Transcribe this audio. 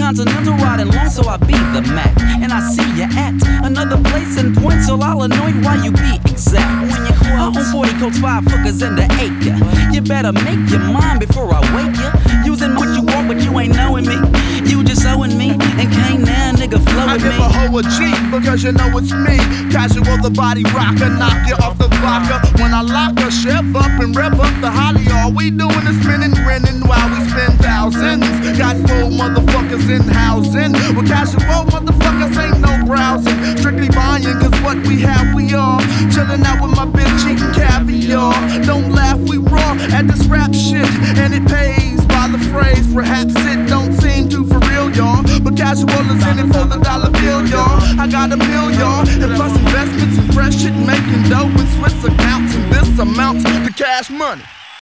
Continental riding long, so I be the Mac. And I see you at another place and point, so I'll annoy why you be exact. When you I own 40 coats, 5 hookers, and an acre. You better make your mind before I wake you. Using what you want, but you ain't knowing me. You just owing me, and can't now, nigga, flow with me. I give a hoe a G, because you know it's me. Casual, the body rocker, knock you off the vodka. When I lock her, chef up and rev up the holly. All we doing is spinning, grinning while we spend thousands. Got full motherfuckers in housing. Well, casual motherfuckers ain't no browsing. Strictly buying, cause what we have, we are. Chilling out with my bitch, eating caviar. Don't laugh, we raw at this rap shit, and it pays by the phrase. Perhaps it don't seem too for real, y'all, but casual is in it for the dollar bill, y'all. I got a mill, y'all, and plus investments and fresh shit, making dough with Swiss accounts, and this amounts to cash money.